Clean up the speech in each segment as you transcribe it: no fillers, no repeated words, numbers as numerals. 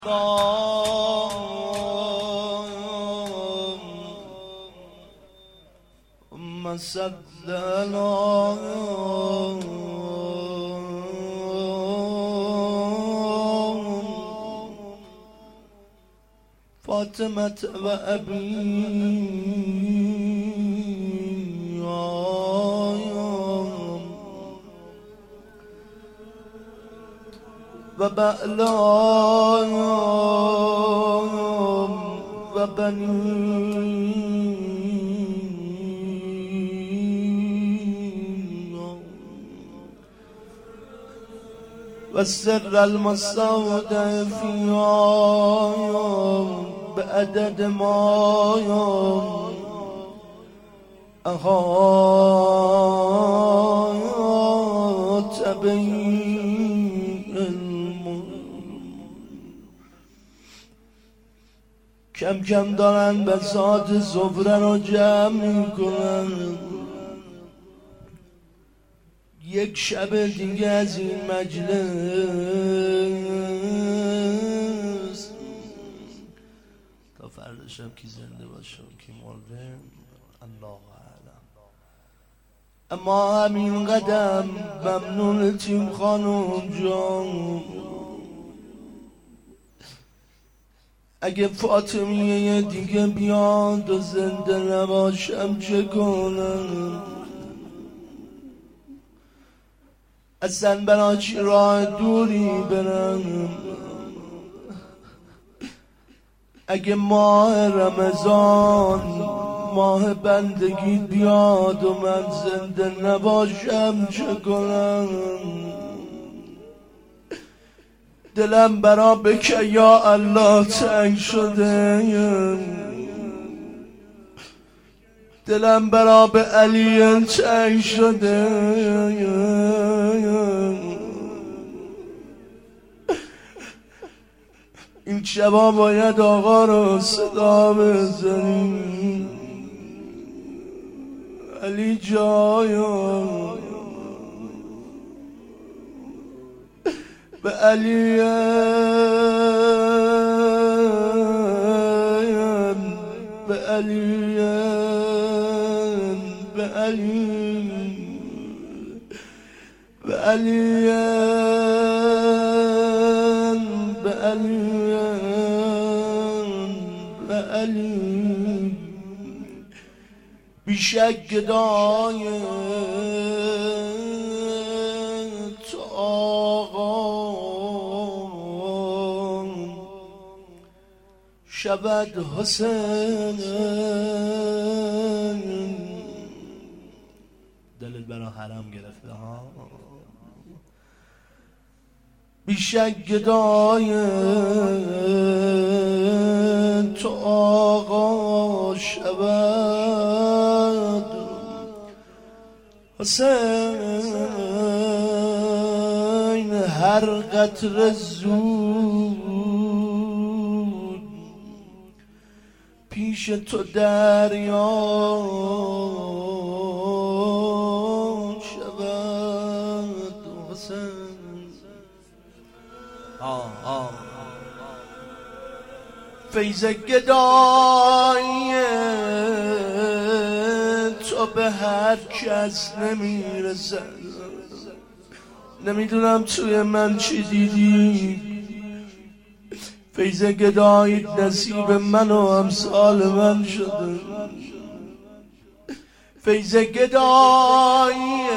اللهم صل على فاطمة وبألاهم وبنيهم والسر المستودع فيهم بعدد ما أحاط به کم کم دارن بساط سفره رو جمع میکنن. یک شب دیگه از این مجلس تا فردا شب کی زنده باشه کی مرده الله اعلم. اما همین قدم ممنون تیم خانم جان، اگه فاطمیه دیگه بیاد و زنده نباشم چه کنم؟ اصلا برای چی راه دوری برم؟ اگه ماه رمضان ماه بندگی بیاد و من زنده نباشم چه کنم؟ دلم برا بکه یا الله تنگ شده، دلم برا به علی تنگ شده. این شبا باید آقا رو صدا بزنیم. علی جایم به علیم به علیم به علیم به علیم به علیم به علیم بیشک گدای تو آقا شود حسین. دلت برا حرم گرفته ها. بیشک گدای تو آقا شود حسین. هر قطره زود پیش تو دریا شود حسین. فیض گدای تو به هر کس نمیرسد. نمیدونم توی من چی دیدی، فیض گدای نصیب من و امثال من شده. فیض گدای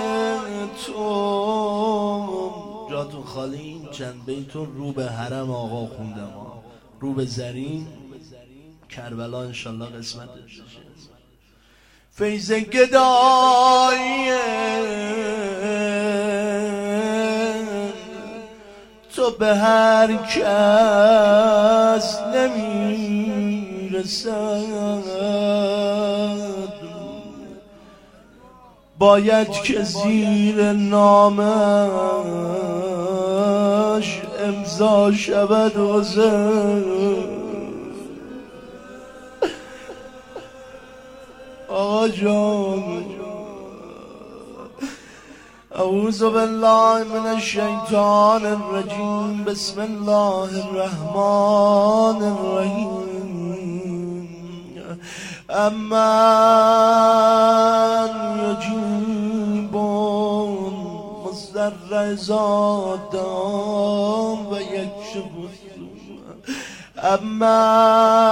تو جاتون خالی. چند بیتون رو به حرم آقا خوندم، رو به زرین کربلا انشالله قسمت بشه. فیض گدای تو به هر کس نمیرسد. باید که زیر نامش امضا شود حسین. آقا جان اعوذ بالله من الشیطان الرجیم. بسم الله الرحمن الرحیم. امن یجیب مضطر اذا دعا و یکشف السوء. امن